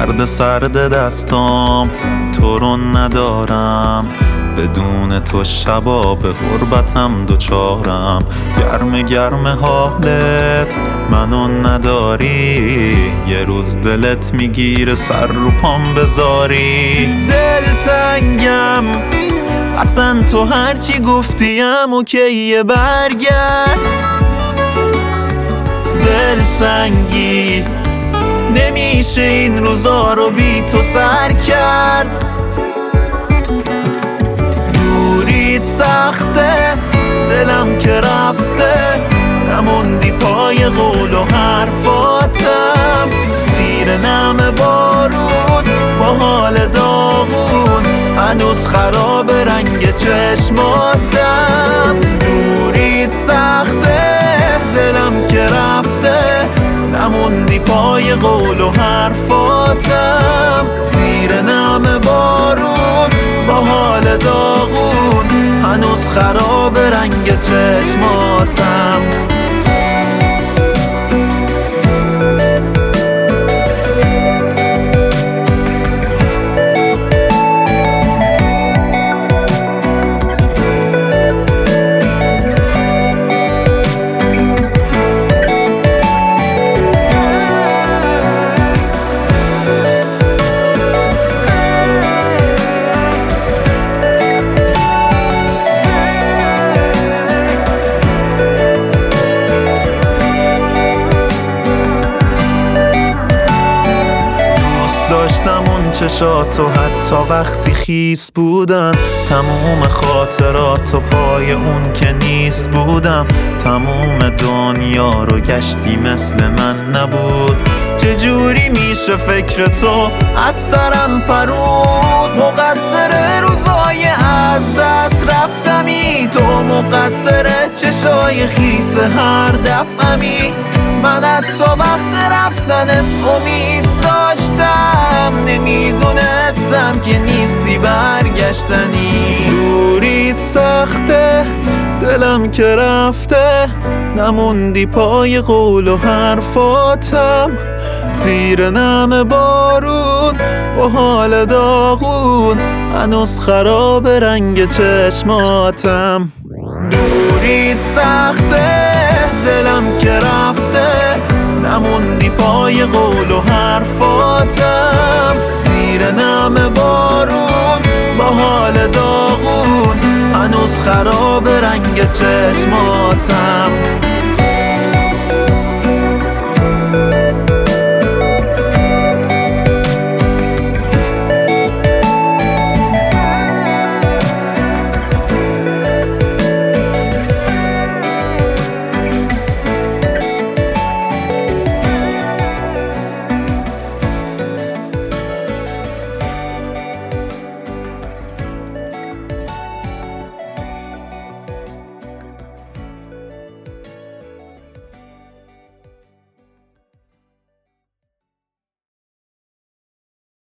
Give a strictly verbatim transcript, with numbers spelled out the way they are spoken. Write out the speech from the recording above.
درد سرد دستام تو رو ندارم، بدون تو شبا به غربتم دوچارم. گرم گرم حالت منو نداری، یه روز دلت میگیره سر رو پام بذاری. دلتنگم اصلا تو هرچی گفتیم اوکیه، برگرد. دل سنگی نمیشه این روزا رو بی تو سر کرد. دوریت سخته دلم که رفته، نموندی پای قول و حرفاتم. زیر نم بارون با حال داغون، هنوز خراب رنگ چشماتم. دوریت سخته دلم که رفته، نموندی پای قول و حرفاتم. زیر نم بارون با حال داغون، هنوز خراب رنگ چشماتم. داشتم اون چشاتو حتی وقتی خیس بودن، تموم خاطراتو پای اون که نیست بودم. تموم دنیا رو گشتی مثل من نبود، چجوری میشه فکر تو از سرم پرود؟ مقصر روزای از دست رفتمی، تو مقصر چشای خیس هر دفعمی. من حتی وقت رفتنت امید داشتم، نمیدونستم که نیستی برگشتنی. دوریت سخته دلم که رفته، نموندی پای قول و حرفاتم. زیر نم بارون با حال داغون، هنوز خراب رنگ چشماتم. دوریت سخته دلم که رفته، نموندی پای قول و حرفاتم. زیر نم بارون با حال داغون، هنوز خراب رنگ چشماتم.